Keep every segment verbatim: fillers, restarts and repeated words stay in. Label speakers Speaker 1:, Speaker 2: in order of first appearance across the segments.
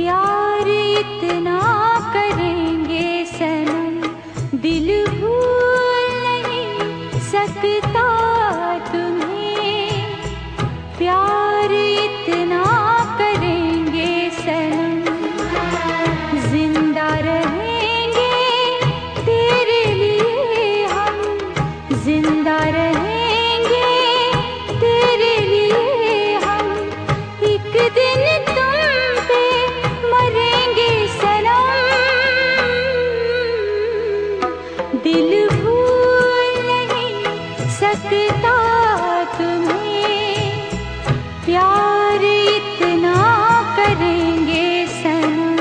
Speaker 1: प्यार इतना करेंगे सनम, दिल भूल नहीं सकता तुम्हें। प्यार इतना करेंगे सनम, जिंदा रहेंगे तेरे लिए हम, जिंदा रहेंगे तेरे लिए हम। एक दिन तुम पे मरेंगे सनम, दिल भूल नहीं सकता तुम्हें। प्यार इतना करेंगे सनम।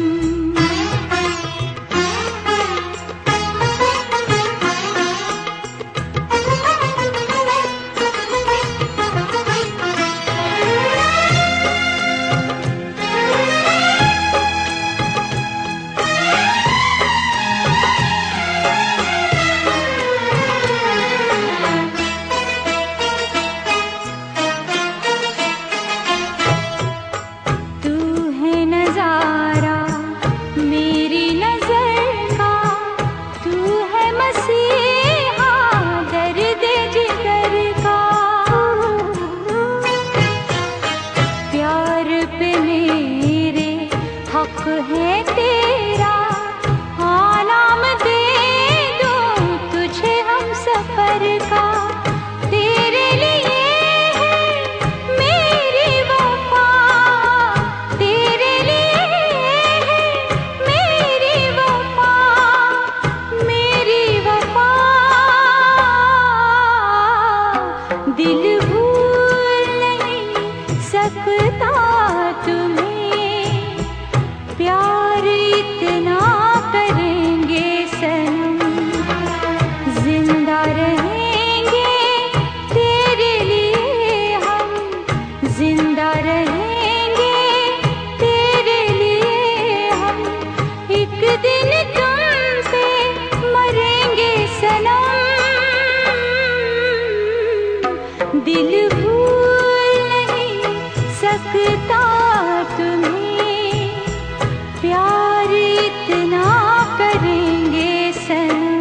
Speaker 1: हक है तेरा, हाँ नाम दे दूं तुझे हम सफर का। तेरे लिए है मेरी वफा, तेरे लिए है मेरी वफा, मेरी वफा। दिल भूल नहीं सकता तुम्हें। प्यार इतना करेंगे सनम, जिंदा रहेंगे तेरे लिए हम, जिंदा रहेंगे तेरे लिए हम। एक दिन तुम पे मरेंगे सनम, दिल भूल नहीं सकता तुम्हें। प्यार इतना करेंगे सनम।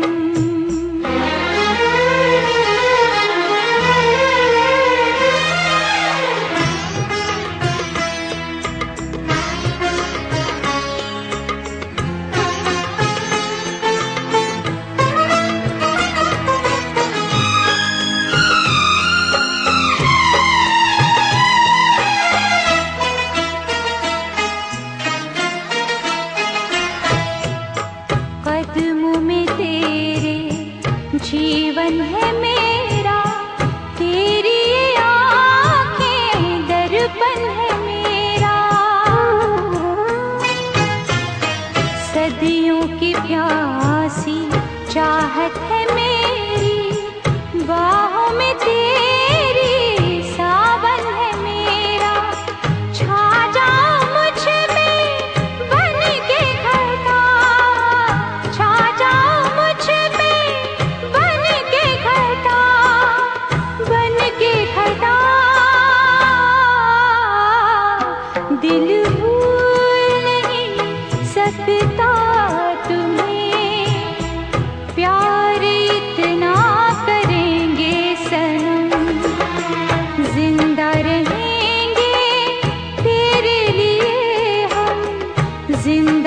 Speaker 1: कदमों में तेरे जीवन है मेरा, तेरी ये आँखें दर्पण है मेरा। सदियों की प्यासी चाहत है मेरी, बाहों में तेरी सावन है मेरा। छा जाओ मुझ में बन के घटा, छा जाओ मुझ में बन के घटा, बन के घटा। दिल भूल नहीं सकता तुम्हें। प्यार इतना करेंगे सनम, जिंदा रहेंगे तेरे लिए हम, जिंदा